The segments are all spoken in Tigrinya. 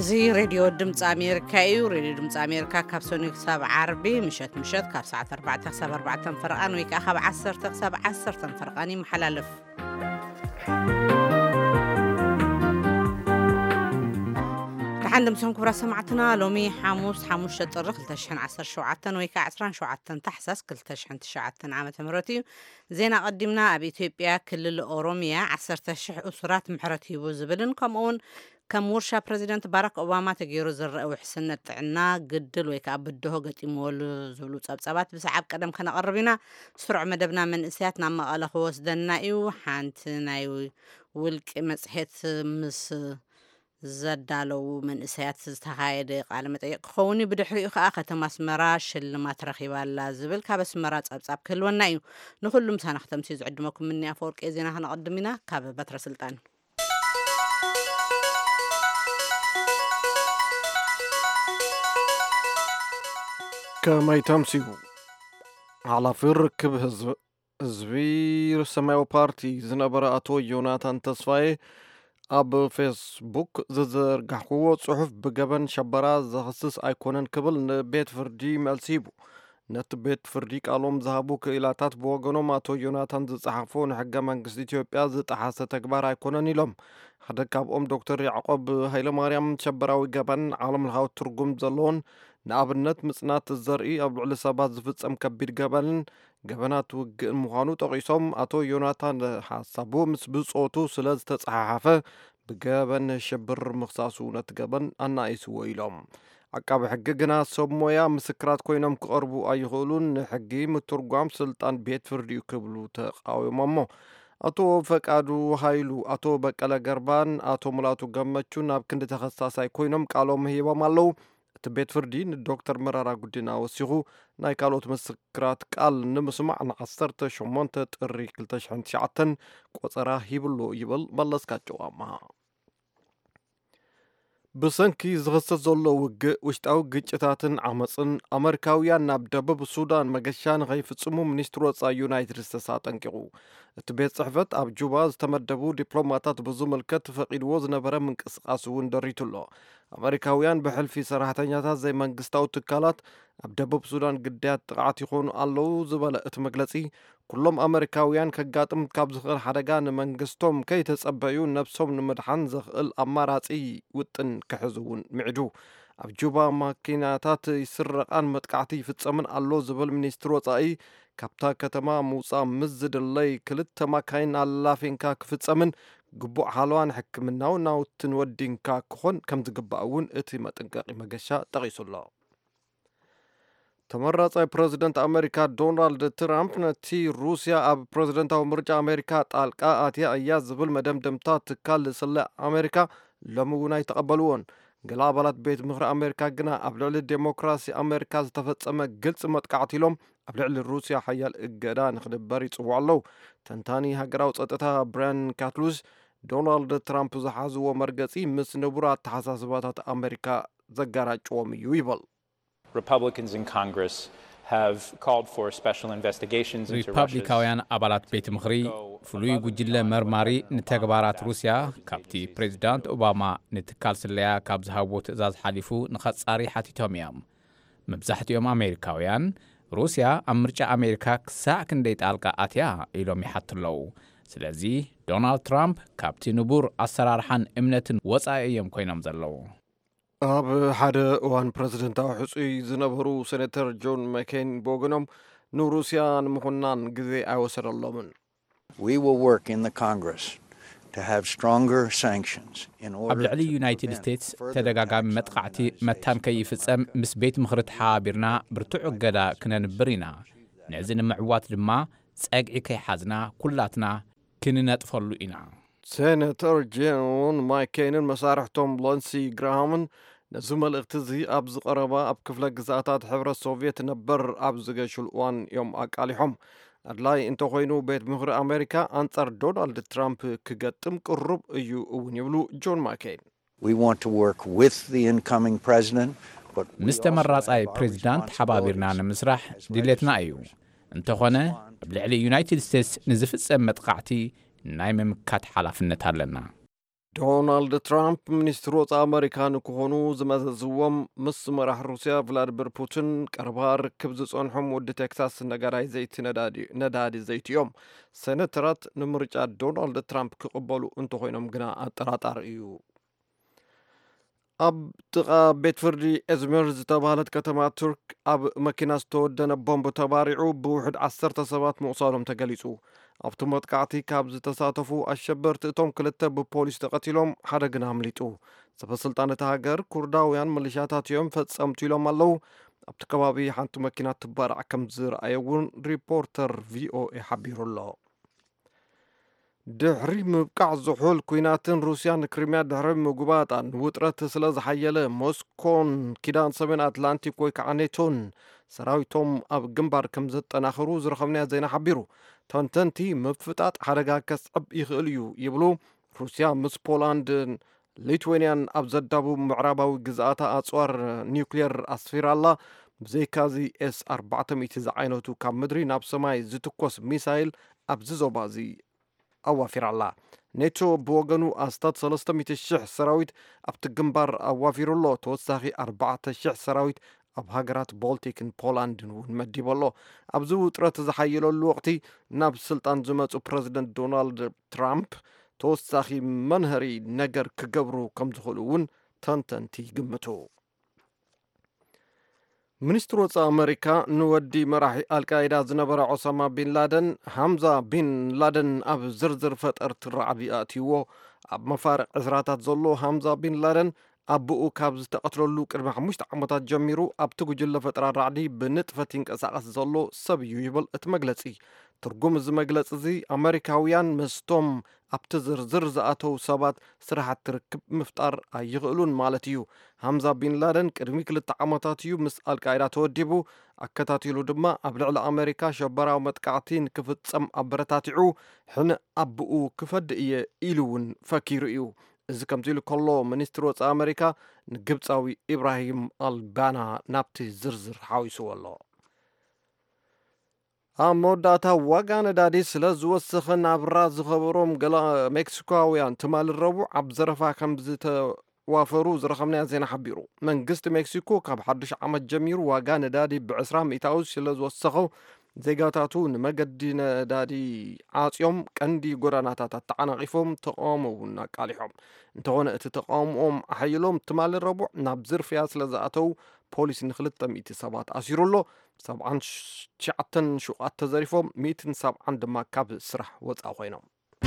زي راديو دمت أمريكا راديو دمت أمريكا كابسوني كساب عربي مشت كاب ساعة 4 تخسب 4 فرقان ويكا خاب 10 تخسب 10 فرقاني محلالف عندما سمعوا كبرى سمعتنا لومي حاموس طرق لتشحن 10 شوعتن ويكا 10 شوعتن تحسس كل تشحن تشعتن عامة مرتي زينا قدمنا أبي إثيوبيا كل الأوروميا 10 أسرات محرتي وزبلن كمون كم ورشة بريزيدنت باراك أوباما تغيرو زرق وحسنة عنا قدل ويكا بدهو قتيمول زولو صبصبات بسعب قدم كان قربنا سرع مدبنا من إسياتنا ما قاله وسدنا إيو حانتنا إيو ولك مسحيت مس زدالو من إسيات تغايد قال متيق خوني بدحريو خا ختم اسمرا شلمات رخيبالا زبل كاب اسمرا صبصاب كلونا إيو نخلو مسانا ختم سيز عدمكم مني أفورك إزينا هنقدمنا كاب بتر سلطان كما يتمسيو على فرق زبير سماو بارتي زنبرا أتو يوناتان تسفاي أب فيسبوك زرقحقو صحف بقبن شبرا زخصص أيكونن كبل بيت فردي مالسيبو نت بيت فردي قالوم ذهبو كإلاتات بوغنوم أتو يوناتان زصحفون حقا منقس إثيوبيا زتحاسة تكبار أيكونن إلوم حدك أب دكتور يعقوب هايلا مريم شبراوي قبن عالم الهاو ترقم زلون نابنت مصنات الزرعي أبو على سبات زفتم كبير قبنات ومخانو تقيسهم أتو يوناتان حسابو مسبوصوتو سلاز تصححفه بقبن شبر مخصاصو نتقبن أنا يسوي لهم عقاب حققنا سمويا مسكرات كوينم كقربو أيغولون حقي مترقام سلطان بيت فرديو كبلو تقاوي مامو أتو فقادو هايلو أتو بقالا قربان أتو ملاتو قمتشو ناب كند تخصاصاي كوينم قالو مهيبا مالو تبيت فردين الدكتور مرارا قدنا وسيغو ناي كالوت مسكرات قال نمسمع نعصرت شمونت تقري كلتش عن شعتن قوصرا هيبلو يبل بلس كاتشواما بسنكي زغسط زولو وشتاو قجتاتن عمصن أمريكاويان ناب دبب السودان مقشان غيفتسمو منسترو وصا يونايتد ستسات انكيغو تبيت صحفت أب جوباز تمدبو دبلوماتات بزوم الكت فقيد وزن برا من قسقاسوون دريتولو أمريكاويان بحلفي صراحتانياتات زي منقستاو تكالات أب دبب السودان قديات تقعات يخونو اللو زبالة اتمقلسي كلهم أمريكاويان كقاتم كابزخل حدقان منقستهم كي تسأبعيون نفسهم نمدحان زخل أماراتي وطن كحزون معدو أب جوبا ماكيناتات يسرقان متقعتي فتسمن اللو زبال منيستر وطائي كابتا كتما موسى مزد اللي كلت ماكاين اللافين كاك فتسمن قبوع حالوان حكمناو ناو تنودين كاكخون كم تقبعون اتي متنقاقي مقشا تغيسو الله تمرط بريزيدنت أمريكا دونالد ترامب نتي روسيا أب بريزيدنت أو مرجع أمريكا طالقا آتيا أياز زبل مدمدمتا تكال سلا أمريكا لمونا يتقبلون قلابلات بيت مخر أمريكا قنا أبلع الديمقراسي أمريكا زتفتسما قلت متقعتلهم أبلع الروسيا حيال إقدان خدب باري صبو اللو تنتاني هقراو تقطتها بران كاتلوس دونالد ترامب زحازو ومرقسي مس نبرات تحساسباتات أمريكا زقارات شواميو يبل Republicans in Congress have called for special investigations into Republican abalat beit mkhri fului gujilla marmari nitagbarat Russia kapti President Obama nitkal slaya kabzhawo ትእዛዝ ሓሊፉ ንኸጻሪ ሓቲቶምዮም መብዛሕትኦም ኣሜሪካውያን ሩስያ ኣብ ምርጫ ኣሜሪካ ክሳዕ ክንደይ ጣልቃ ኣትያ ኢሎም ይሓትለው ስለዚ ዶናልድ ትራምፕ kapti ንቡር ኣሰራርሓን እምነትን ወጻኢ እዮም ኮይኖም ዘለው أب حدا وان بريزيدنت حصي زنبرو سيناتور جون ماكين بوغنوم نو روسيا مخنان غزي اوسر اللومن We will work in the Congress to have stronger sanctions in order قبل علي يونايتد ستيتس تدغاغام متقعتي متان كيفصم مس بيت مخرت حابرنا برتعو غدا كننبرينا نعزن معوات دما صقعي كيحازنا كلاتنا كننطفلو إنا سيناتور جون ماكين مسارحتهم لانسي جراهام نزمل اغتزي أبز قربا أب كفلة جزاتات حبر السوفيت نبر أبز جشلوان يوم أقاليهم أدلاي انتو خوينو بيت مخر أمريكا أنصر دونالد ترامب كجتم قرب أيو ونيولو جون ماكين We want to work with the incoming president but مستمر رأي بريزيدنت حبابيرنا نمسرح ديلتنا أيو انتو خونا بلعلي يونايتد ستيتس نزفت سمت قاعتي نايم مكات حلافنت هالنا ዶናልድ ትራምፕ ሚኒስትር ወፃኢ ኣሜሪካ ንክኾኑ ዝመዘዝዎም ምስ መራሒ ሩስያ ቭላድሚር ፑቲን ቀረባ ርክብ ዝጸንሖም ወዲ ቴክሳስ ነጋዳይ ዘይቲ ነዳዲ ዘይቲ እዮም። ሴነተራት ንምርጫ ዶናልድ ትራምፕ ክቕበሉ እንተኾይኖም ግና ኣጠራጣሪ እዩ። ኣብ ጥቓ ቤት ፍርዲ ኤዝሚር ዝተባሃለት ከተማ ቱርክ ኣብ መኪና ዝተወደነ ቦምብ ተባሪዑ ብውሕድ 10 ሰባት ምቑሳሎም ተገሊጹ። ኣብቲ መጥቃዕቲ ካብ ዝተሳተፉ ኣሸበርቲ እቶም ክልተ ብፖሊስ ተቐቲሎም ሓደ ግን ኣምሊጡ። ሰበስልጣን እቲ ሃገር ኩርዳውያን ሚሊሻታት እዮም ፈጸምቱ ኢሎም ኣለዉ። ኣብቲ ከባቢ ሓንቲ መኪና ትባርዕ ከም ዝረኣየ እውን ሪፖርተር ቪኦኤ ሓቢሩ ኣሎ። ድሕሪ ምብቃዕ ዝሑል ኩናትን ሩስያ ንክሪምያ ድሕሪ ምግባጣን ውጥረት ስለ ዝሓየለ ሞስኮን ኪዳን ሰሜን ኣትላንቲክ ወይ ከዓ ኔቶን ሰራዊቶም ኣብ ግንባር ከም ዘጠናኽሩ ዝረኸብናያ ዜና ሓቢሩ። ተንተንቲ ምፍጣጥ ሓደጋ ከስዕብ ይኽእል እዩ ይብሉ። ሩስያ ምስ ፖላንድን ሊትዌንያን ኣብ ዘዳቡብ ምዕራባዊ ግዝኣታ ኣጽዋር ኒውክሌር ኣስፊራ ኣላ። ብዘይካዚ ኤስ-400 ዝዓይነቱ ካብ ምድሪ ናብ ሰማይ ዝትኮስ ሚሳይል ኣብዚ ዞባ እዚ ኣዋፊራ ኣላ። ኔቶ ብወገኑ ኣስታት 300,000 ሰራዊት ኣብቲ ግንባር ኣዋፊሩ ኣሎ። ተወሳኺ 4,000 ሰራዊት ኣብ ሃገራት ቦልቲክን ፖላንድን እውን መዲቡ ኣሎ። ኣብዚ ውጥረት ዝሓየለሉ ወቅቲ ናብ ስልጣን ዝመፁ ፕረዚደንት ዶናልድ ትራምፕ ተወሳኺ መንህሪ ነገር ክገብሩ ከም ዝኽእሉ እውን ተንተንቲ ይግምቱ። ሚኒስትር ወፃኢ ኣሜሪካ ንወዲ መራሒ ኣልቃይዳ ዝነበረ ኦሳማ ቢን ላደን ሃምዛ ቢን ላደን ኣብ ዝርዝር ፈጠርቲ ራዕዲ ኣእትይዎ። ኣብ መፋርቕ ዕስራታት ዘሎ ሃምዛ ቢን ላደን ኣቦኡ ካብ ዝተቐትለሉ ቅድሚ 5 ዓመታት ጀሚሩ ኣብቲ ጉጅለ ፈጠራ ራዕዲ ብንጥፈት ይንቀሳቐስ ዘሎ ሰብ እዩ ይብል እቲ መግለፂ። ትርጉም እዚ መግለፂ እዚ ኣሜሪካውያን ምስቶም ኣብቲ ዝርዝር ዝኣተው ሰባት ስራሕቲ ርክብ ምፍጣር ኣይኽእሉን ማለት እዩ። ሃምዛ ቢን ላደን ቅድሚ 2 ዓመታት እዩ ምስ ኣልቃይዳ ተወዲቡ። ኣከታቲሉ ድማ ኣብ ልዕሊ ኣሜሪካ ሸበራዊ መጥቃዕቲ ንክፍጸም ኣበረታቲዑ ሕነ ኣቦኡ ክፈድእ እየ ኢሉ እውን ፈኪሩ እዩ። እዚ ከምዚ ኢሉ ከሎ ሚኒስትር ወፃኢ ኣሜሪካ ንግብፃዊ ኢብራሂም ኣልባና ናብቲ ዝርዝር ሓዊስዎ ኣሎ። ኣብ መወዳእታ ዋጋ ነዳዲ ስለ ዝወሰኸ ናብራ ዝኸበሮም ገለ ሜክሲኮውያን ትማል ረቡዕ ኣብ ዘረፋ ከም ዝተዋፈሩ ዝረኸብናያ ዜና ሓቢሩ። መንግስቲ ሜክሲኮ ካብ 1 ዓመት ጀሚሩ ዋጋ ነዳዲ ብ20 ሚእታዊ ስለ ዝወሰኸ ዜጋታቱ ንመገዲ ነዳዲ ዓፅዮም ቀንዲ ጎዳናታት ተዓናቒፎም ተቃውሞ እውን ኣቃሊሖም። እንተኾነ እቲ ተቃውሞኦም ኣሓይሎም ትማል ረቡዕ ናብ ዝርፍያ ስለ ዝኣተው ፖሊስ ን200 ሰባት ኣሲሩ ኣሎ። 79 ሹቓት ተዘሪፎም 170 ድማ ካብ ስራሕ ወፃ ኮይኖም።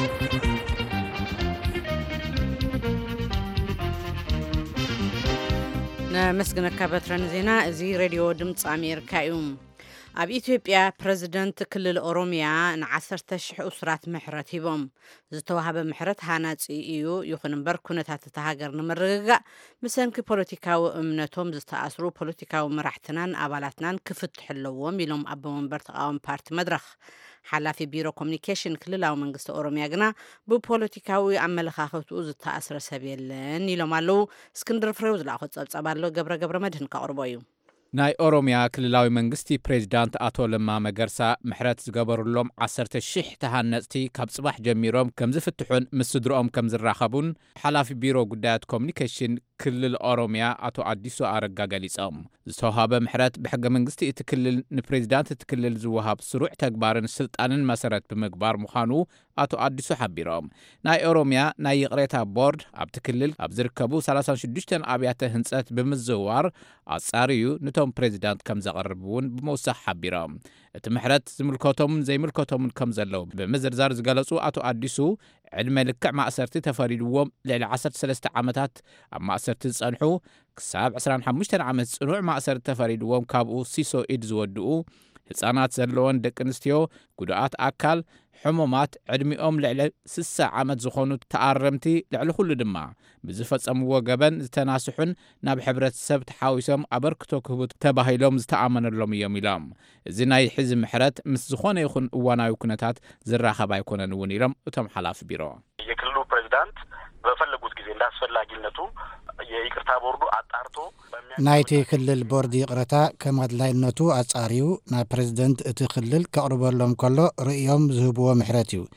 ነመስግነካ በትረን ዜና እዚ ሬድዮ ድምፂ ኣሜሪካ እዩ። ኣብ ኢትዮጵያ ፕረዚደንት ክልል ኦሮሚያ ን10,000 እስራት ምሕረት ሂቦም። ዝተዋሃበ ምሕረት ሃናፂ እዩ ይኹን እምበር ኩነታት እታ ሃገር ንምርግጋእ ብሰንኪ ፖለቲካዊ እምነቶም ዝተኣስሩ ፖለቲካዊ መራሕትናን ኣባላትናን ክፍትሕ ኣለዎም ኢሎም ኣቦ መንበር ተቃዋሚ ፓርቲ መድረኽ። ሓላፊ ቢሮ ኮሚኒኬሽን ክልላዊ መንግስቲ ኦሮሚያ ግና ብፖለቲካዊ ኣመለኻኽትኡ ዝተኣስረ ሰብ የለን ኢሎም ኣለው። እስክንድር ፍሬው ዝለኣኾ ፀብፀብ ኣሎ። ገብረ መድህን ካቅርቦ እዩ። ናይ ኦሮሚያ ክልላዊ መንግስቲ ፕሬዚዳንት አቶ ለማ መገርሳ ምሕረት ዝገበሩሎም 10,000 ተሃነፅቲ ካብ ጽባሕ ጀሚሮም ከም ዝፍትሑን ምስ ስድሮኦም ከም ዝራኸቡን ሓላፊ ቢሮ ጉዳያት ኮሚኒኬሽን ክልል ኦሮሚያ አቶ አዲሱ አረጋ ገሊጾም። ዝተዋሃበ ምሕረት ብሕገ መንግስቲ እቲ ክልል ንፕሬዚዳንት እቲ ክልል ዝወሃብ ስሩዕ ተግባርን ስልጣንን መሰረት ብምግባር ምዃኑ አቶ አዲሱ ሓቢሮም። ናይ ኦሮሚያ ናይ ይቕሬታ ቦርድ ኣብቲ ክልል ኣብ ዝርከቡ 36 ኣብያተ ህንፀት ብምዝውዋር ኣጻሪዩ ነቶም ፕሬዚዳንት ከም ዘቐርብውን ብመውሳኽ ሓቢሮም። እቲ ምሕረት ዝምልከቶምን ዘይምልከቶምን ከም ዘለው ብምዝርዛር ዝገለጹ አቶ አዲሱ ዕድመ ልክዕ ማእሰርቲ ተፈሪድዎም ልዕሊ 13 ዓመታት ኣብ ማእሰርቲ ዝጸንሑ ክሳብ 25 ዓመት ጽኑዕ ማእሰርቲ ተፈሪድዎም ካብኡ ሲሶ ኢድ ዝወድኡ ህፃናት ዘለዎን ደቂ ኣንስትዮ ጉድኣት ኣካል ሕሙማት ዕድሚኦም ልዕሊ 60 ዓመት ዝኾኑ ተኣረምቲ ልዕሊ ኩሉ ድማ ብዝፈጸምዎ ገበን ዝተናስሑን ናብ ሕብረተሰብ ተሓዊሶም ኣበርክቶ ክህቡ ተባሂሎም ዝተኣመነሎም እዮም ኢሎም። እዚ ናይ ሕዚ ምሕረት ምስ ዝኾነ ይኹን እዋናዊ ኩነታት ዝራኸብ ኣይኮነን እውን ኢሎም እቶም ሓላፊ ቢሮ የክልሉ ፕሬዚዳንት በፈለጉት ጊዜ እንዳስፈላጊነቱ የይቅርታ ቦርዱ አጣርቶ ናይቲ ክልል ቦርድ ይቅርታ ከማድላይነቱ ኣጻሪዩ ናብ ፕሬዚደንት እቲ ክልል ከቅርበሎም ከሎ ርእዮም ዝህብዎ ምሕረት እዩ።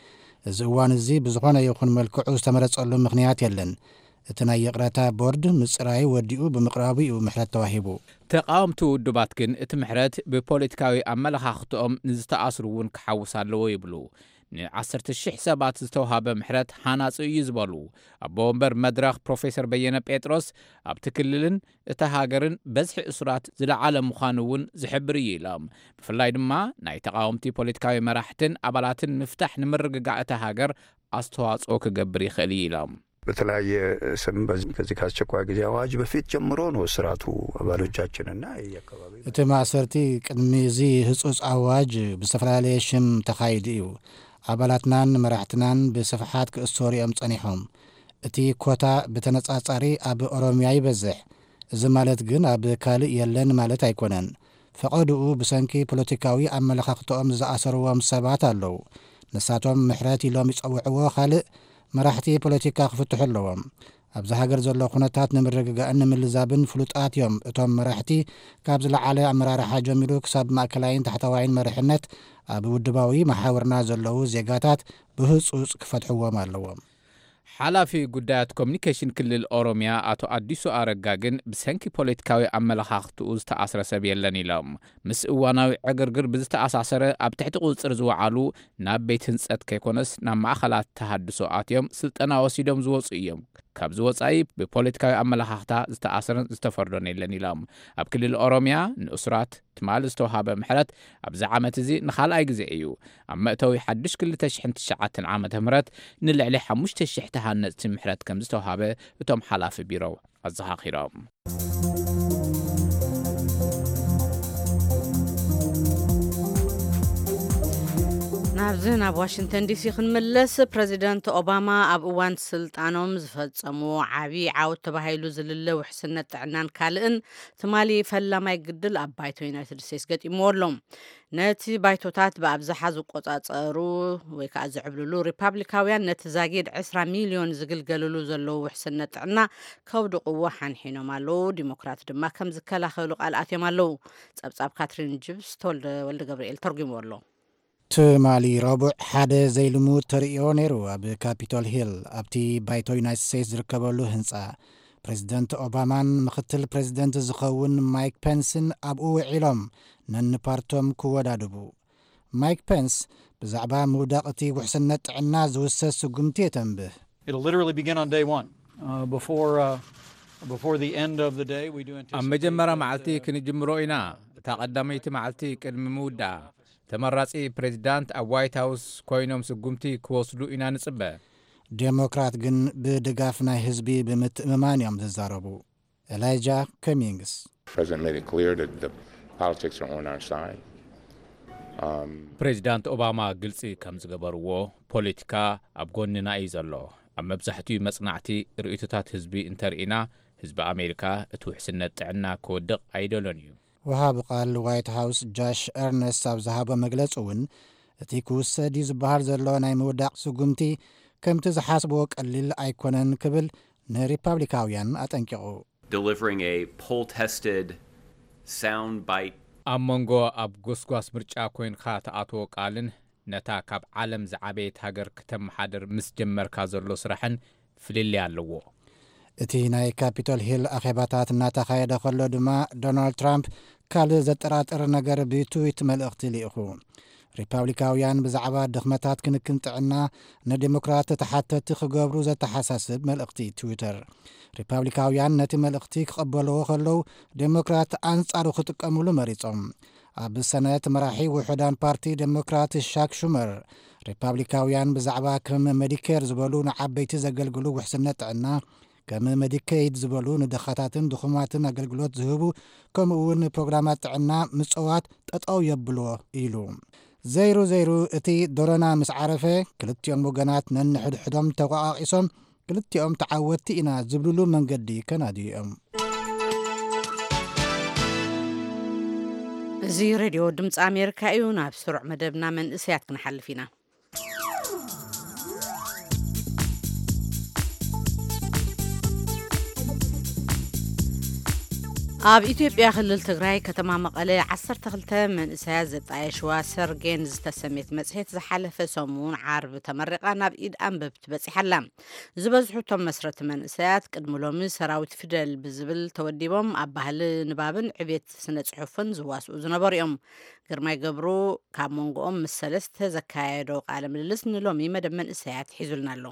እዚ እዋን እዚ ብዝኾነ ይኹን መልክዑ ዝተመረጸሉ ምኽንያት የለን። እቲ ናይ ይቕረታ ቦርድ ምጽራይ ወዲኡ ብምቕራቡ እዩ ምሕረት ተዋሂቡ። ተቃወምቲ ውድባት ግን እቲ ምሕረት ብፖለቲካዊ ኣመለኻኽቶኦም ንዝተኣስሩ እውን ክሓውስ ኣለዎ ይብሉ። ን10,000 ሰባት ዝተውሃበ ምሕረት ሓናጽ እዩ ዝበሉ ኣቦ ወንበር መድረኽ ፕሮፌሰር በየነ ጴጥሮስ ኣብቲ ክልልን እታ ሃገርን በዝሒ እሱራት ዝለዓለ ምዃኑ እውን ዝሕብር እዩ ኢሎም። ብፍላይ ድማ ናይ ተቃወምቲ ፖለቲካዊ መራሕትን አባላትን ምፍታሕ ንምርግጋዕ እታ ሃገር አስተዋጽኦ ክገብር ይኽእል ኢሎም። በተለያየ ስም ከዚህ ከአስቸኳይ ጊዜ አዋጅ በፊት ጀምሮ ነው ስራቱ አባሎቻችንና የአካባቢ እቲ ማእሰርቲ ቅድሚ እዚ ህጹጽ አዋጅ ብዝተፈላለየ ሽም ተኻይዱ እዩ። አባላትናን መራሕትናን ብስፍሓት ክእሰሩ እዮም ጸኒሖም። እቲ ኮታ ብተነጻጻሪ ኣብ ኦሮሚያ ይበዝሕ። እዚ ማለት ግን ኣብ ካልእ የለን ማለት ኣይኮነን። ፈቐድኡ ብሰንኪ ፖለቲካዊ ኣመለኻኽቶኦም ዝኣሰርዎም ሰባት ኣለዉ። ንሳቶም ምሕረት ኢሎም ይጸውዕዎ ካልእ መራሕቲ ፖለቲካ ክፍትሑ ኣለዎም። ኣብዚ ሃገር ዘሎ ኩነታት ንምርግጋእን ንምልዛብን ፍሉጣት እዮም። እቶም መራሕቲ ካብ ዝለዓለ ኣመራርሓ ጀሚሩ ክሳብ ማእከላይን ታሕተዋይን መሪሕነት ኣብ ውድባዊ መሓወርና ዘለዉ ዜጋታት ብህጹጽ ክፈትሕዎም ኣለዎም። ሓላፊ ጉዳያት ኮሚኒኬሽን ክልል ኦሮሚያ አቶ አዲሱ አረጋ ግን ብሰንኪ ፖለቲካዊ ኣመለኻኽትኡ ዝተኣስረ ሰብ የለን ኢሎም። ምስ እዋናዊ ዕግርግር ብዝተኣሳሰረ ኣብ ትሕቲ ቁፅር ዝወዓሉ ናብ ቤት ህንፀት ከይኮነስ ናብ ማእኸላት ተሃድሶ ኣትዮም ስልጠና ወሲዶም ዝወፁ እዮም። ካብ ዝወፃኢ ብፖለቲካዊ ኣመለኻኽታ ዝተኣስረን ዝተፈርዶን የለን ኢሎም። ኣብ ክልል ኦሮሚያ ንእሱራት ትማል ዝተውሃበ ምሕረት ኣብዚ ዓመት እዚ ንኻልኣይ ግዜ እዩ። ኣብ መእተዊ ሓድሽ 2009 ዓመተ ምህረት ንልዕሊ 5,000 ተሃነፅቲ ምሕረት ከም ዝተውሃበ እቶም ሓላፊ ቢሮ ኣዘኻኺሮም። ናብዚ ናብ ዋሽንግተን ዲሲ ክንመለስ ፕሬዚደንት ኦባማ ኣብ እዋን ስልጣኖም ዝፈጸሙ ዓብዪ ዓወት ተባሂሉ ዝልለ ውሕስነት ጥዕናን ካልእን ትማሊ ፈላማይ ግድል ኣብ ባይቶ ዩናይትድ ስቴትስ ገጢምዎ ኣሎም። ነቲ ባይቶታት ብኣብዝሓ ዝቆጻጸሩ ወይ ከዓ ዝዕብልሉ ሪፓብሊካውያን ነቲ ዛጊድ 20 ሚልዮን ዝግልገልሉ ዘለዉ ውሕስነት ጥዕና ከውድቕዎ ሓንሒኖም ኣለዉ። ዲሞክራት ድማ ከም ዝከላኸሉ ቃልኣት እዮም ኣለዉ። ጸብጻብ ካትሪን ጅብስ ወልደ ገብርኤል ተርጉምዎ ኣሎ። ትማሊ ረቡዕ ሓደ ዘይልሙድ ተርእዮ ነይሩ ኣብ ካፒቶል ሂል ኣብቲ ባይቶ ዩናይትድ ስቴትስ ዝርከበሉ ህንፃ። ፕሬዚደንት ኦባማን ምክትል ፕሬዚደንት ዝኸውን ማይክ ፔንስን ኣብኡ ውዒሎም ነንፓርቶም ክወዳድቡ። ማይክ ፔንስ ብዛዕባ ምውዳቕ እቲ ውሕስነት ጥዕና ዝውሰት ስጉምቲ የተንብህ። ኣብ መጀመርያ መዓልቲ ክንጅምሮ ኢና። እታ ቀዳመይቲ መዓልቲ ቅድሚ ምውዳእ ተመራጺ ፕሬዚዳንት ኣብ ዋይት ሃውስ ኮይኖም ስጉምቲ ክወስዱ ኢና ንጽበ። ዴሞክራት ግን ብድጋፍ ናይ ህዝቢ ብምትእምማን እዮም ዝዛረቡ። ኤላይጃ ከሚንግስ ፕሬዚዳንት ኦባማ ግልጺ ከም ዝገበርዎ ፖለቲካ ኣብ ጎንና እዩ ዘሎ። ኣብ መብዛሕትኡ መጽናዕቲ ርእይቶታት ህዝቢ እንተርኢና ህዝቢ ኣሜሪካ እቲ ውሕስነት ጥዕና ክወድቕ ኣይደሎን እዩ። ወሃቢ ቃል ዋይት ሃውስ ጃሽ ኤርነስት ኣብ ዝሃቦ መግለፂ እውን እቲ ክውሰድ ዝበሃል ዘሎ ናይ ምውዳቕ ስጉምቲ ከምቲ ዝሓስብዎ ቀሊል ኣይኮነን ክብል ንሪፓብሊካውያን አጠንቂቑ። ኣብ መንጎ ኣብ ጎስጓስ ምርጫ ኮይንካ ተኣትዎ ቃልን ነታ ካብ ዓለም ዝዓበየት ሃገር ከተመሓደር ምስ ጀመርካ ዘሎ ስራሕን ፍልልያ ኣለዎ። እቲ ናይ ካፒቶል ሂል ኣኼባታት እናተኻየደ ከሎ ድማ ዶናልድ ትራምፕ ካልእ ዘጠራጥር ነገር ብትዊት መልእኽቲ ልኢኹ። ሪፓብሊካውያን ብዛዕባ ድኽመታት ክንክን ጥዕና ንዴሞክራት ተሓተቲ ክገብሩ ዘተሓሳስብ መልእኽቲ ትዊተር። ሪፓብሊካውያን ነቲ መልእኽቲ ክቐበልዎ ከለዉ ዴሞክራት ኣንጻሩ ክጥቀምሉ መሪፆም። ኣብ ሰነት መራሒ ውሕዳን ፓርቲ ዴሞክራት ሻክ ሹመር ሪፓብሊካውያን ብዛዕባ ከም ሜዲኬር ዝበሉ ንዓበይቲ ዘገልግሉ ውሕስነት ጥዕና ከም ሜዲኬይድ ዝበሉ ንደኻታትን ድኹማትን ኣገልግሎት ዝህቡ ከምኡውን ፕሮግራማት ጥዕና ምጽዋት ጠጠው የብልዎ ኢሉ። ዘይሩ እቲ ዶሮና ምስ ዓረፈ ክልቲኦም ወገናት ነንሕድሕዶም ተቋቒሶም ክልቲኦም ተዓወቲ ኢና ዝብልሉ መንገዲ ከናድዮም። እዚ ሬድዮ ድምፂ ኣሜሪካ እዩ። ናብ ስሩዕ መደብና መንእሰያት ክንሓልፍ ኢና። ኣብ ኢትዮጵያ ክልል ትግራይ ከተማ መቐለ 12 መንእሰያት ዘጣየሽዋ ሰርጌን ዝተሰሜት መጽሔት ዝሓለፈ ሰሙን ዓርብ ተመሪቓ ናብ ኢድ ኣንበብቲ በፂሓላ ዝበዝሑቶም መስረቲ መንእሰያት ቅድሚ ሎሚ ሰራዊት ፊደል ብዝብል ተወዲቦም ኣብ ባህሊ ንባብን ዕቤት ስነ ጽሑፍን ዝዋስኡ ዝነበሩ እዮም ግርማይ ገብሩ ካብ መንጎኦም ምስ ሰለስተ ዘካየዶ ቃለ ምልልስ ንሎሚ መደብ መንእሰያት ሒዙልና ኣሎ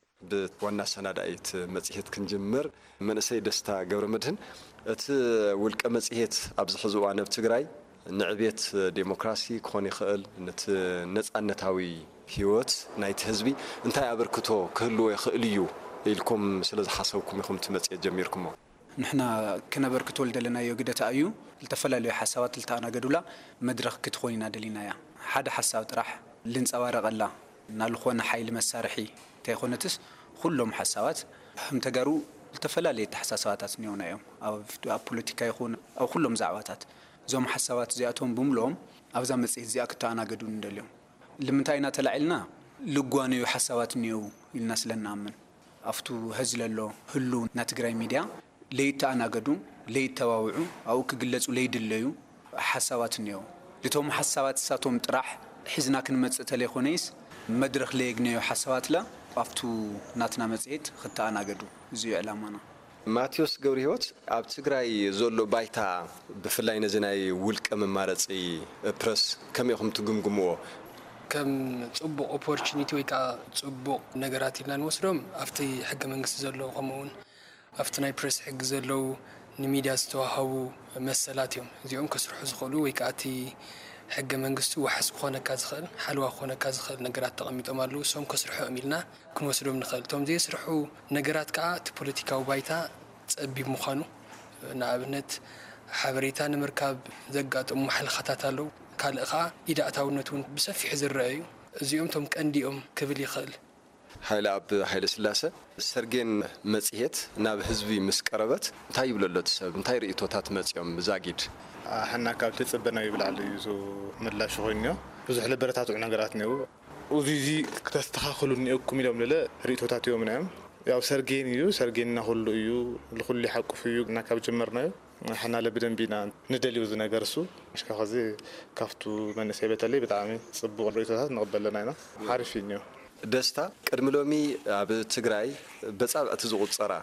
ብዋና ሰናዳይት መጽሔት ክንጅምር መንእሰይ ደስታ ገብረ መድህን እቲ ውልቀ መጽሔት ኣብዚ ሕዚ እዋን ኣብ ትግራይ ንዕቤት ዴሞክራሲ ክኾን ይኽእል ነቲ ነጻነታዊ ህይወት ናይቲ ህዝቢ እንታይ ኣበርክቶ ክህልዎ ይኽእል እዩ ኢልኩም ስለ ዝሓሰብኩም ኢኹም እቲ መጽሔት ጀሚርኩሞ ንሕና ክነበርክቶ ልደለናዮ ግደታ እዩ ዝተፈላለዩ ሓሳባት ልተኣናገዱላ መድረኽ ክትኮይና ደሊናያ ሓደ ሓሳብ ጥራሕ ልንጸባረቐላ ናልኾነ ሓይሊ መሳርሒ ተይኾነትስ ኩሎም ሓሳባት ህምተጋሩ ዝተፈላለዩ ተሓሳሳባታት ነውና እዮም ኣብ ፖለቲካ ይኹን ኣብ ኩሎም ዛዕባታት ዞም ሓሳባት እዚኣቶም ብምሎም ኣብዛ መጽሔት እዚኣ ክተኣናገዱ እንደልዮም ልምንታይ ኢና ተላዒልና ልጓንዩ ሓሳባት ነው ኢልና ስለናምን ኣፍቱ ህዝለሎ ህሉ ና ትግራይ ሚድያ ለይተኣናገዱ ለይተዋውዑ ኣብኡ ክግለጹ ለይድለዩ ሓሳባት ነው ልቶም ሓሳባት እሳቶም ጥራሕ ሒዝና ክንመጽእ ተለይኾነይስ መድረኽ ለየግነዮ ሓሳባትላ ኣፍቱ ናትና መጽሔት ክተኣናገዱ እዚዩ ዕላማና ማቴዎስ ገብረ ህይወት ኣብ ትግራይ ዘሎ ባይታ ብፍላይ ነዚ ናይ ውልቀ መማረጺ ፕረስ ከመይ ኢኹም ትግምግምዎ ከም ጽቡቕ ኦፖርቹኒቲ ወይ ከዓ ጽቡቕ ነገራት ኢልና ንወስዶም ኣብቲ ሕገ መንግስቲ ዘለዎ ከምኡውን ኣብቲ ናይ ፕረስ ሕጊ ዘለው ንሚድያ ዝተዋሃቡ መሰላት እዮም እዚኦም ከስርሑ ዝኽእሉ ወይ ከዓ እቲ ሕገ መንግስቱ ወሓስ ክኾነካ ዝኽእል ሓልዋ ክኾነካ ዝኽእል ነገራት ተቐሚጦም ኣለዉ እሶም ከስርሖም ኢልና ክንወስዶም ንኽእል እቶም ዘይስርሑ ነገራት ከዓ እቲ ፖለቲካዊ ባይታ ፀቢብ ምዃኑ ንኣብነት ሓበሬታ ንምርካብ ዘጋጥሙ ማሕልኻታት ኣለዉ ካልእ ከዓ ኢዳእታውነት እውን ብሰፊሕ ዝረአ እዩ እዚኦም ቶም ቀንዲኦም ክብል ይኽእል ሃይለ ኣብ ሃይለ ስላሴ ሰርጌን መጽሔት ናብ ህዝቢ ምስ ቀረበት እንታይ ይብለሎ ሰብ እንታይ ርእይቶታት መጽኦም ብዛጊድ ሓና ካብ ተጸበና ይብላል እዩ ምላሽ ኮይኑ ብዙሕ ለበረታትዑ ነገራት ነው እዚ ክተስተኻኽሉ ንእኩም ኢሎም ለለ ርእይቶታት እዮም ናዮም ያው ሰርጌን እዩ ሰርጌንና ሁሉ እዩ ለኹሉ ይሓቁፍ እዩ እና ካብ ጀመርናዮ ሓና ለብደንቢና ንደልዩ ዝነገር እሱ እስካኸዚ ካፍቱ መንእሰይ በተለይ ብጣዕሚ ጽቡቕ ርእይቶታት ንቕበለና ኢና ሓሪፍ እዩ ደስታ ቅድሚ ሎሚ ኣብ ትግራይ በጻብዕቲ ዝቑጸራ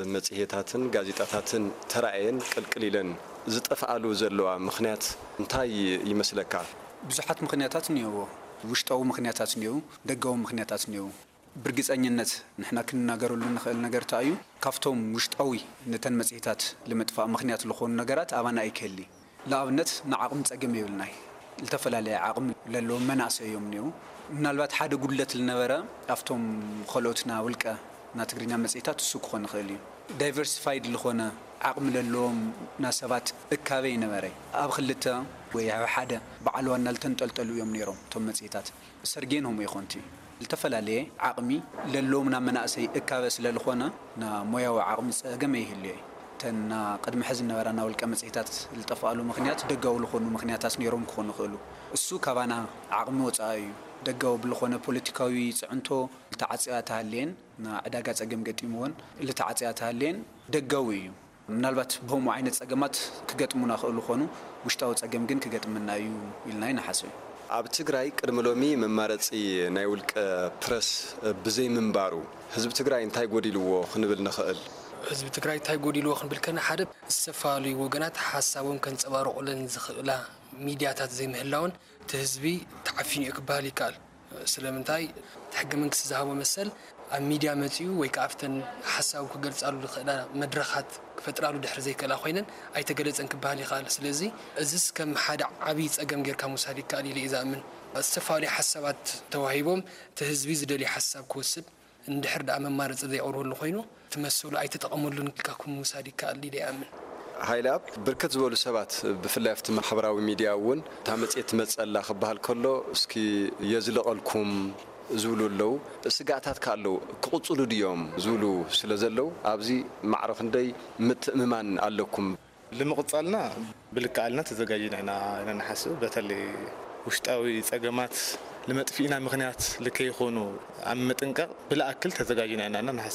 መጽሔታትን ጋዜጣታትን ተራእየን ቅልቅል ኢለን ዝጠፍኣሉ ዘለዋ ምኽንያት እንታይ ይመስለካ ብዙሓት ምኽንያታት ንየዎ ውሽጣዊ ምኽንያታት ንየው ደጋዊ ምኽንያታት ንየው ብርግጸኝነት ንሕና ክንናገረሉ ንኽእል ነገር እንታይ እዩ ካፍቶም ውሽጣዊ ነተን መጽሔታት ለመጥፋእ ምኽንያት ዝኾኑ ነገራት ኣባና ኣይከሊ ለኣብነት ንዓቕሚ ፀገም ይብልናይ ዝተፈላለዩ ዓቕሚ ለለዎም መናእሰይ እዮም ንየው ምናልባት ሓደ ጉድለት ልነበረ ኣብቶም ኸልኦትና ውልቀ ና ትግርኛ መጽሔታት እሱ ክኾን ይኽእል እዩ ዳይቨርሲፋይድ ዝኾነ ዓቕሚ ለለዎም ናሰባት እካበ ይነበረይ ኣብ ክልተ ወይ ኣብ ሓደ በዓል ዋና ልተንጠልጠሉ እዮም ነይሮም እቶም መጽሔታት ሰርጌንهم ይኾንቲ ዝተፈላለዩ ዓቕሚ ለለዎም ና መናእሰይ እካበ ስለዝኾነ ና ሞያዊ ዓቕሚ ፀገም ይህልዩ ተና ቅድሚ ሕዚ ነበረ ና ውልቀ መጽሔታት ልጠፍኣሉ ምኽንያት ደጋው ዝኾኑ ምኽንያታት ነይሮም ክኾኑ ይኽእሉ እሱ ካባና ዓቕሚ ወፃኢ እዩ ደጋው ብልኾነ ፖለቲካዊ ጽዕንቶ ልተዓጽያ ተሃልየን ና ዕዳጋ ፀገም ገጢምዎን ልተዓጽያ ተሃልየን ደጋው እዩ ምናልባት በሆሙ ዓይነት ፀገማት ክገጥሙና ክእሉ ኾኑ ውሽጣዊ ፀገም ግን ክገጥምና እዩ ኢልና ይንሓስብ ኣብ ትግራይ ቅድሚ ሎሚ መማረጺ ናይ ውልቀ ፕረስ ብዘይ ምንባሩ ህዝቢ ትግራይ እንታይ ጎዲልዎ ክንብል ንኽእል ህዝቢ ትግራይ እንታይ ጎዲልዎ ክንብል ከና ሓደ ዝተፈላለዩ ወገናት ሓሳቦም ከንጸባርቑለን ዝኽእላ ሚድያታት ዘይምህላውን እቲ ህዝቢ ተዓፊኑ እዩ ክበሃል ይከኣል ስለምንታይ ሕገ መንግስቲ ዝሃቦ መሰል ኣብ ሚድያ መጽኡ ወይ ከዓ ኣብተን ሓሳቡ ክገልጻሉ ዝኽእላ መድረኻት ክፈጥራሉ ድሕሪ ዘይከኣላ ኮይነን ኣይተገለጸን ክበሃል ይኽእል ስለዚ እዚስ ከም ሓደ ዓብዪ ፀገም ጌርካ ምውሳድ ይከኣል ኢለ ዝኣምን ዝተፈላለዩ ሓሳባት ተዋሂቦም እቲ ህዝቢ ዝደልዩ ሓሳብ ክወስድ እንድሕር ዳኣ መማረፂ ዘይቀርበሉ ኮይኑ ትመስሉ ኣይተጠቐመሉን ኢልካ ምውሳድ ይከኣል ኢለ ይኣምን ሃይላብ ብርክት ዝበሉ ሰባት ብፍላይ ኣብቲ ማሕበራዊ ሚድያ እውን እታ መጽሔት መጸላ ክበሃል ከሎ እስኪ የዝለቐልኩም ዝብሉ ኣለዉ ስጋኣታት ካለው ክቕጽሉ ድዮም ዝብሉ ስለ ዘለው ኣብዚ ማዕረኽ እንደይ ምትእምማን ኣለኩም ንምቕጻልና ብልክዓልና ተዘጋጅና ኢና ንሓስብ በተለይ ውሽጣዊ ፀገማት ለመጥፊእና ምኽንያት ለከይኾኑ ኣብ መጥንቀቕ ብለኣክል ተዘጋጅና ኢና ንሓስብ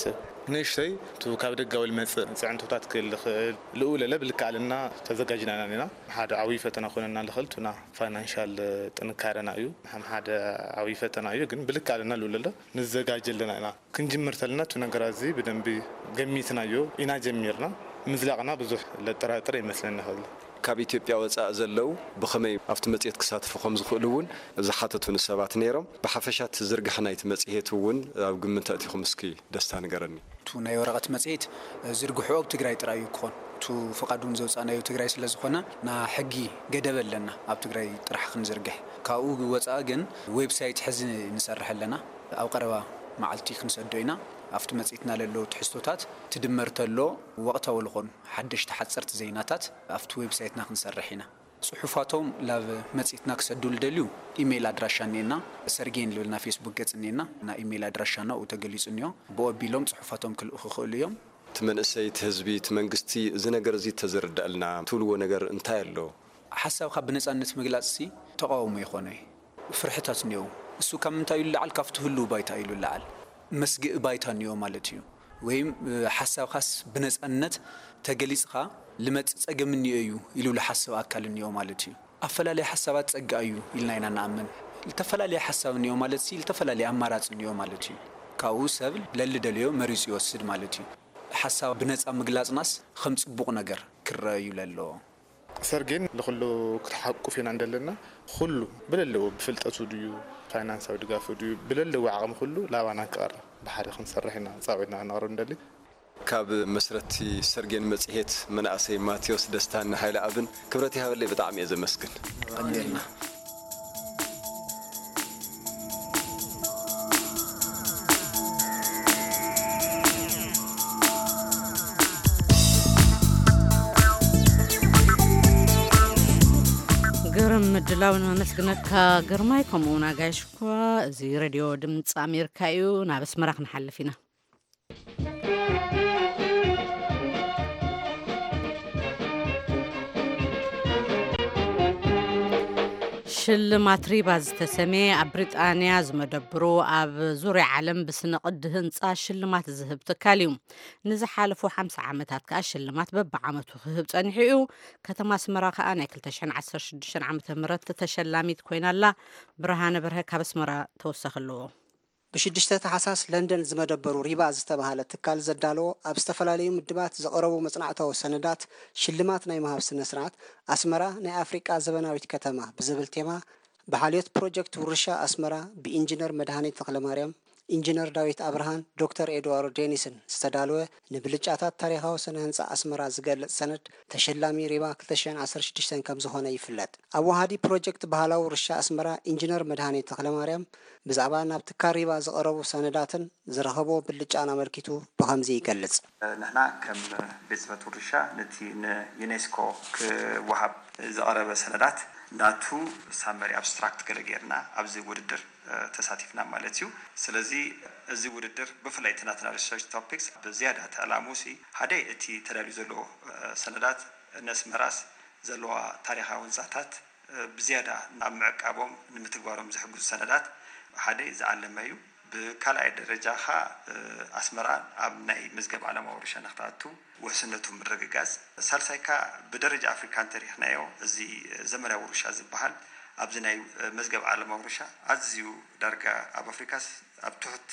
نشتي تو كابد جوال مصر عن توتات كل خل الأولى لبلك علينا تزوجنا لنا هذا عويفة تناخذنا لخلتنا فاينانشال تنكارنا أيو هذا عويفة تنايو جن بلك علينا الأولى نزوج لنا كنجمرت لنا تنقرازي بدن بجميتنا يو إنا جميرنا مزلقنا بزح للتراتري مثلنا هذا ካብ ኢትዮጵያ ወፃእ ዘለው ብኸመይ ኣብቲ መጽሔት ክሳተፉ ከም ዝኽእሉ እውን ዝሓተቱን ሰባት ነይሮም ብሓፈሻት ዝርግሕ ናይቲ መጽሔት እውን ኣብ ግምት ኣእቲኹም እስኪ ደስታ ንገረኒ ቱ ናይ ወረቐት መጽሔት ዝርግሑ ኣብ ትግራይ ጥራይ ይኮን ቱ ፈቃዱን ዘውፃናዩ ትግራይ ስለ ዝኾነ ና ሕጊ ገደብ ኣለና ኣብ ትግራይ ጥራሕ ክንዝርግሕ ካብኡ ወፃእ ግን ዌብሳይት ሕዚ ንሰርሕ ኣለና ኣብ ቀረባ መዓልቲ ክንሰዶ ኢና ኣብቲ መጽሔትና ለሎ ትሕዝቶታት ትድመርተሎ ወቕታዊ ዝኾኑ ሓደሽቲ ሓጸርቲ ዜናታት ኣብቲ ዌብሳይትና ክንሰርሕ ኢና ጽሑፋቶም ላብ መጽሔትና ክሰዱሉ ደልዩ ኢሜይል ኣድራሻ ነና ሰርጌን ልብልና ፌስቡክ ገጽ ነና ና ኢሜይል ኣድራሻና ኡ ተገሊጹ ንዮ ብኦቢሎም ጽሑፋቶም ክልእኹ ክኽእሉ እዮም ትመንእሰይ ትህዝቢ ትመንግስቲ እዚ ነገር እዚ ተዘርዳልና ትብልዎ ነገር እንታይ ኣሎ ሓሳብካ ብነጻነት ምግላጽ ሲ ተቃውሞ ይኾነ ፍርሕታት ንዮ እሱ ካብ ምንታይ ይልዓል ካብቲ ህሉ ባይታ ይልዓል መስግእ ባይታ ንዮ ማለት እዩ ወይም ሓሳብካስ ብነጻነት ተገሊጽካ ልመጽ ጸገም ንየዩ ኢሉ ለሐሰብ አካል ንዮ ማለት እዩ አፈላለየ ሓሳባት ጸጋ እዩ ኢልና ኢና ናምን ተፈላለየ ሓሳብ ንዮ ማለት ሲል ተፈላለየ አማራጭ ንዮ ማለት እዩ ካው ሰብ ለልደልዮ መሪጽ ይወስድ ማለት እዩ ሓሳብ ብነጻ ምግላጽናስ ከም ጽቡቕ ነገር ክረዩ ለሎ ሰርጌን ለኹሉ ክትሓቁፍ ኢና እንደለና ኩሉ ብለለው ብፍልጠቱ ድዩ ፋይናንሳዊ ድጋፍ ድዩ ብለለው ዓቕም ኩሉ ላባና ቀር በሓደ ክንሰርሕና ጻውዕና ነቕርብ እንደሊ ካብ መስረቲ ሰርጌን መጽሔት መናእሰይ ማቴዎስ ደስታን ሃይለ ኣብን ክብረት ይሃበለይ በጣም እየ ዘመስግን ቀንዴልና مدلاون مسكنك قرماي كمونا قايشكوا زي راديو دمت أمريكا يو نابس مراخ نحل فينا ሽልማት ሪባ ዝተሰመየ ኣብ ብሪጣንያ ዝመደብሩ ኣብ ዙርያ ዓለም ብስነቅዲ ህንፃ ሽልማት ዝህብ ትካል እዩ ንዝሓለፉ 50 ዓመታት ከዓ ሽልማት በብዓመቱ ክህብ ፀኒሑ እዩ ከተማ ኣስመራ ከዓ ናይ 2016 ዓመተ ምህረት ተሸላሚት ኮይናላ ብርሃነ በርሀ ካብ ኣስመራ ተወሰኸልዎ ብሽድሽተ ተሓሳስ ለንደን ዝመደበሩ ሪባ ዝተባሃለ ትካል ዘዳለዎ ኣብ ዝተፈላለዩ ምድባት ዘቀረቡ መጽናዕታዊ ሰነዳት ሽልማት ናይ መሃብ ስነ ስርዓት ኣስመራ ናይ ኣፍሪቃ ዘበናዊት ከተማ ብዝብል ቴማ በሓልዮት ፕሮጀክት ውርሻ ኣስመራ ብኢንጂነር መድሃኒት ተክለማርያም ኢንጂነር ዳዊት አብርሃን ዶክተር ኤድዋርድ ዴኒስን ዝተዳለወ ንብልጫታት ታሪኻዊ ስነ ህንፃ ኣስመራ ዝገልጽ ሰነድ ተሸላሚ ሪባ 2016 ከም ዝኾነ ይፍለጥ ኣብ ወሃዲ ፕሮጀክት ባህላዊ ውርሻ ኣስመራ ኢንጂነር መድሃኒት ተክለማርያም ብዛዕባ ናብ ትካል ሪባ ዝቀረቡ ሰነዳትን ዝረኸቦ ብልጫን ኣመልኪቱ ብኸምዚ ይገልጽ ንሕና ከም ቤት ጽሕፈት ውርሻ ነቲ ንዩኔስኮ ክወሃብ ዝቀረበ ሰነዳት ናቱ ሳመሪ አብስትራክት ገለጌርና ኣብዚ ውድድር ተሳቲፍና ማለት እዩ ስለዚ እዚ ውድድር ብፍላይ ተናትና ሪሰርች ቶፒክስ በዝያዳ ተላሙሲ ሓደ እቲ ተዳልዩ ዘሎ ሰነዳት ነስመራስ ዘለዋ ታሪኻዊ ህንፃታት ብዝያዳ ናብ ምዕቃቦም ንምትግባሮም ዝሕግዙ ሰነዳት ሓደ ዝዓለመዩ ብካልኣይ ደረጃኻ ኣስመራ ኣብ ናይ ምዝገብ ዓለማዊ ውርሻ ንኽትኣቱ ወስነቱ ምርግጋጽ ሳልሳይካ ብደረጃ ኣፍሪካን ተሪኽናዮ እዚ ዘመናዊ ውርሻ ዝበሃል ኣብዚ ናይ መዝገብ ዓለማዊ ውርሻ ኣዝዩ ዳርጋ ኣብ ኣፍሪካስ ኣብ ትሑት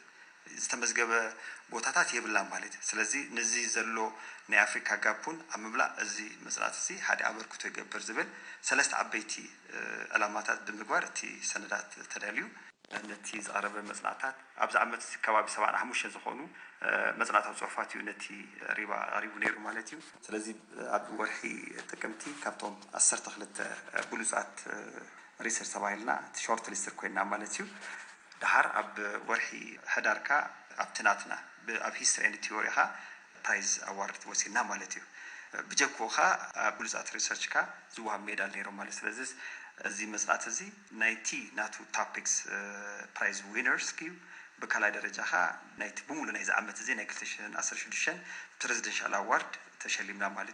ዝተመዝገበ ቦታታት የብላ ማለት ስለዚ ነዚ ዘሎ ናይ ኣፍሪካ ጋፑን ኣብ ምምላእ እዚ መጽናዕቲ እዚ ሓደ ኣበርክቶ ይገብር ዝብል ሰለስተ ዓበይቲ ዕላማታት ብምግባር እቲ ሰነዳት ተዳልዩ ነቲ ዝቀረበ መጽናዕታት ኣብዚ ዓመት ከባቢ 75 ዝኾኑ መጽናዕታዊ ጽሑፋት እዩ ነቲ ሪባ ቀሪቡ ነይሩ ማለት እዩ ስለዚ ኣብ ወርሒ ጥቅምቲ ካብቶም 12 ብሉጻት ሪሰርች ተባሂልና ሾርት ሊስት ኮይና ማለት እዩ ድሓር ኣብ ወርሒ ሕዳርካ ኣብ ትናትና ኣብ ሂስትሪ ኤንድ ቲዮሪካ ፕራይዝ ኣዋርድ ወሲድና ማለት እዩ ብጀኮኻ ብሉጻት ሪሰርችካ ዝወሃብ ሜዳል ነይሩ ማለት ስለዚ እዚ መጽናዕቲ እዚ ናይቲ ናቱ ቶፒክስ ፕራይዝ ዊነርስ ኪዩ በካላይ ደረጃኻ ናይቲ ብሙሉ ናይ ዝዓመት እዚ ናይ 2016 ፕሬዚደንሻል ኣዋርድ ተሸሊምና ማለት እዩ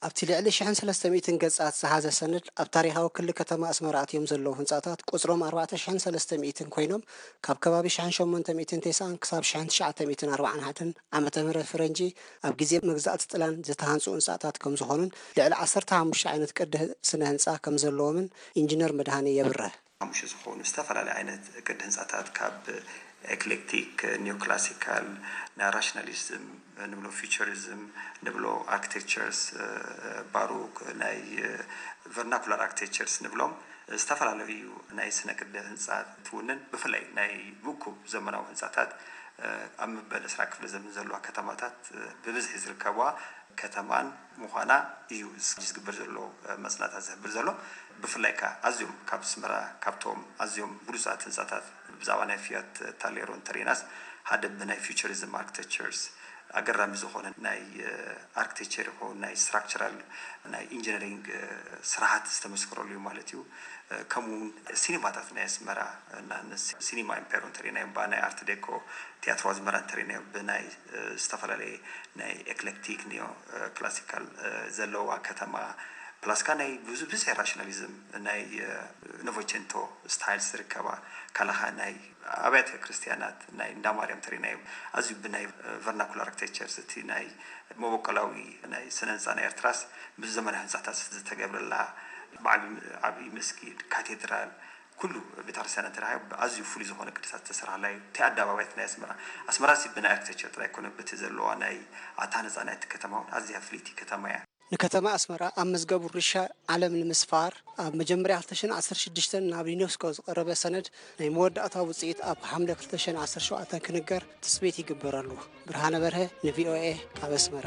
ኣብቲ ልዕሊ 1300 ገጻት ዝሓዘ ሰነድ ኣብ ታሪኻዊ ክልል ከተማ ኣስመራ ኣትዮም ዘለዉ ህንጻታት ቁጽሮም 4300 ኮይኖም ካብ ከባቢ 1890 ክሳብ 1941 ዓመተ ምህረት ፈረንጂ ኣብ ግዜ መግዛእቲ ጥላን ዝተሃንጹ ህንጻታት ከም ዝኾኑን ልዕሊ 15 ዓይነት ቅዲ ስነ ህንጻ ከም ዘለዎምን ኢንጂነር መድሃኒ የብርህ። ሓሙሽ ዝኾኑ ዝተፈላለዩ ዓይነት ቅዲ ህንጻታት ካብ ኤክሌክቲክ ኒዮክላሲካል ናይ ራሽናሊዝም ንብሎ ፊቸሪዝም ንብሎ አርክቴክቸርስ ባሩክ ናይ ቨርናኩላር አርክቴክቸርስ ንብሎም ዝተፈላለዩ ናይ ስነ ቅዲ ህንጻት ትውንን ብፍላይ ናይ ውኩብ ዘመናዊ ህንጻታት ኣብ መበል 20 ክፍለ ዘመን ዘለዋ ከተማታት ብብዝሒ ዝርከባ ከተማን ምዃና እዩ ዝግበር ዘሎ መጽናዕታት ዝሕብር ዘሎ ብፍላይ ኣዝዮም ካብ ኣስመራ ካብቶም ኣዝዮም ብሉጻት ህንጻታት ብዛዕባ ናይ ፊያት ታሌሮን ተሪናስ ሓደ ብናይ ፊቸሪዝም አርክቴክቸርስ ኣገራሚ ዝኾነ ናይ አርክቴክቸር ይኹን ናይ ስትራክቸራል ናይ ኢንጂነሪንግ ስራሕት ዝተመስክረሉ እዩ ማለት እዩ። ከምኡውን ሲኒማታት ናይ ኣስመራ ሲኒማ ኢምፔሮ ተሪናዮ ብናይ አርት ዴኮ ቲያትሮ ኣዝመራ ተሪናዮ ብናይ ዝተፈላለየ ናይ ኤክሌክቲክ ኒዮ ክላሲካል ዘለዋ ከተማ ፕላስካ ናይ ብዙ ራሽናሊዝም ናይ ኖቮቼንቶ ስታይልስ ዝርከባ ካላኻ ናይ ኣብያተ ክርስቲያናት ናይ እንዳማርያም ተሪናዮ ኣዝዩ ብናይ ቨርናኩላር አርክቴክቸርስ እቲ ናይ መበቆላዊ ናይ ስነ ህንጻ ናይ ኤርትራስ ብዘመናዊ ህንጻታት ዝተገብረላ ዓብይ መስጊድ ካቴድራል ኩሉ ቤተክርስቲያናት ተራሃዩ ኣዝዩ ፍሉይ ዝኾነ ቅድሳት ተሰራሕላ እዩ። እቲ ኣደባባያት ናይ ኣስመራ ብናይ አርክቴክቸር ጥራይ ኮነ በቲ ዘለዋ ናይ ኣታነፃ ናይቲ ከተማ ኣዝያ ፍልይቲ ከተማ እያ። ንከተማ ኣስመራ ኣብ መዝገቡ ርሻ ዓለም ንምስፋር ኣብ መጀመርያ 2016 ናብ ዩኔስኮ ዝቐረበ ሰነድ ናይ መወዳእታ ውፅኢት ኣብ ሓምለ 2017 ክንገር ትስቤት ይግበረሉ። ብርሃነ በርሀ ንቪኦኤ ካብ ኣስመራ።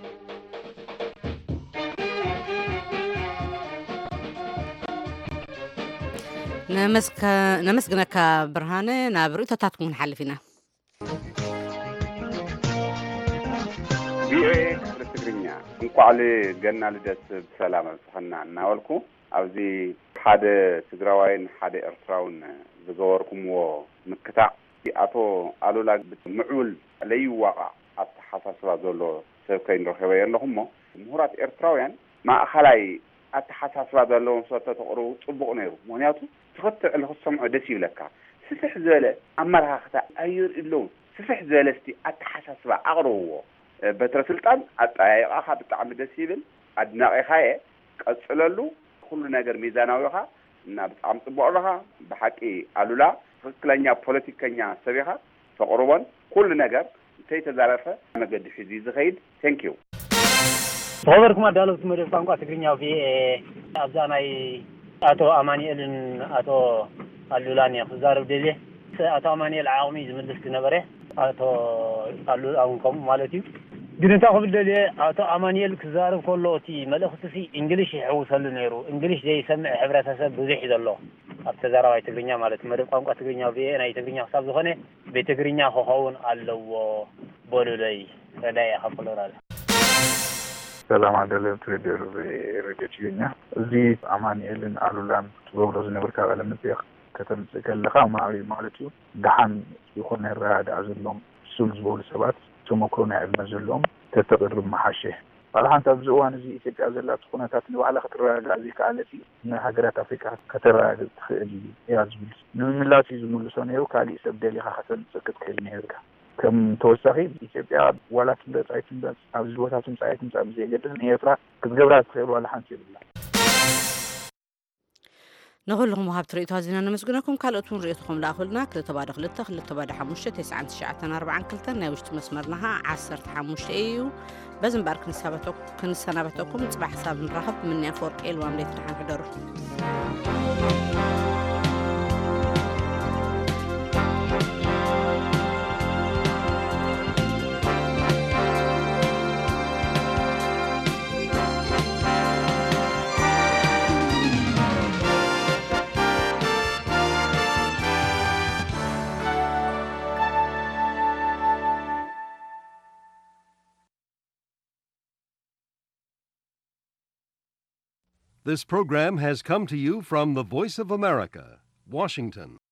ነመስግነካ ብርሃነ። ናብ ርእቶታትኩም ንሓልፍ ኢና። ቪኦኤ ትግርኛ እንኳዕ ገና ልደት ብሰላም ኣብፅሐና እናበልኩ ኣብዚ ሓደ ትግራዋይን ሓደ ኤርትራውን ዝገበርኩምዎ ምክታዕ ኣቶ ኣሉላ ምዕቡል ለይዋቃዕ ኣተሓሳስባ ዘሎ ሰብ ከይንረኸበ ኣለኹሞ ምሁራት ኤርትራውያን ማእኸላይ ኣተሓሳስባ ዘለዎም ሰተ ተቕርቡ ፅቡቕ ነይሩ። ምክንያቱ ትኽትዕ ንክትሰምዖ ደስ ይብለካ። ስፍሕ ዝበለ ኣመላኻኽታ ኣይርእለውን። ስፍሕ ዝበለ እስቲ ኣተሓሳስባ ኣቕርብዎ። በትረ ስልጣን ኣጠያይቃኻ ብጣዕሚ ደስ ይብል። ኣድናቂኻየ ቀጽለሉ ኩሉ ነገር ሚዛናዊኻ እና ብጣዕሚ ፅቡቕ ኣለኻ። ብሓቂ ኣሉላ ትክክለኛ ፖለቲከኛ ሰቢኻ ተቕርቦን ኩሉ ነገር እንተይተዛረፈ መገዲ ሒዙ ዝኸይድ ቴንኪዩ። ተኸበርኩም ኣዳለብቲ መደብ ቋንቋ ትግርኛ ቪኦኤ ኣብዛ ናይ ኣቶ ኣማኒኤልን ኣቶ ኣሉላን ክዛረብ ደልየ ኣቶ ኣማኒኤል ዓቕሚ ዝምልስ ዝነበረ ኣቶ ኣሉላ ከምኡ ማለት እዩ። ግን እንታይ ክብል ደልየ ኣቶ ኣማኒኤል ክዛረብ ከሎ እቲ መልእኽቲ እንግሊሽ ይሕውሰሉ ነይሩ። እንግሊሽ ዘይሰምዕ ሕብረተሰብ ብዙሕ ዘሎ ኣብ ተዛራባይ ትግርኛ ማለት መደብ ቋንቋ ትግርኛ ቪኦኤ ናይ ትግርኛ ክሳብ ዝኾነ ቤትግርኛ ክኸውን ኣለዎ በሉለይ ረዳይ ኣኸፍሎናል። ሰላም አደለም ትሬደር ሬዲዮ ትግርኛ እዚ ኣማኒኤልን ኣሉላን ትገብሮ ዝነበርካ ቃለ መጠይቅ ከተምፅእ ከለኻ ማለት እዩ ደሓን ይኹን ይረዳእ ዘሎም ሱል ዝበሉ ሰባት ተመክሮ ናይ ዕድመ ዘሎም ተተቕርብ መሓሸ ባልሓንታ ኣብዚ እዋን እዚ ኢትዮጵያ ዘላት ኩነታት ንባዕላ ክትረጋጋእ ዘይከኣለት ንሃገራት ኣፍሪካ ከተረጋግእ ትኽእል እያ ዝብል ንምምላስ እዩ ዝምልሶ ነይሩ። ካሊእ ሰብ ደሊኻ ከተምፅእ ክትክእል ነይርካ ከም ተወሳኺ ኢትዮጵያ ዋላ ትምፃእ ትምፃእ ኣብዚ ቦታ ትምፃእ ትምፃእ ብዘይገድስ ንኤርትራ ክትገብራ ትኽእል ዋላ ሓንቲ የብላ። نقولهم وهاب تريتوا زينا نمسكناكم كالأتون ريتكم لأخذنا كل تبادل خلطة كل تبادل حموشة 9 كلتنا ناوشت مسمرناها 10 حموشة أيو بزن بارك نسابتكم تبع حساب نرهب من يفورك إل وامليت نحن حضروا This program has come to you from the Voice of America, Washington.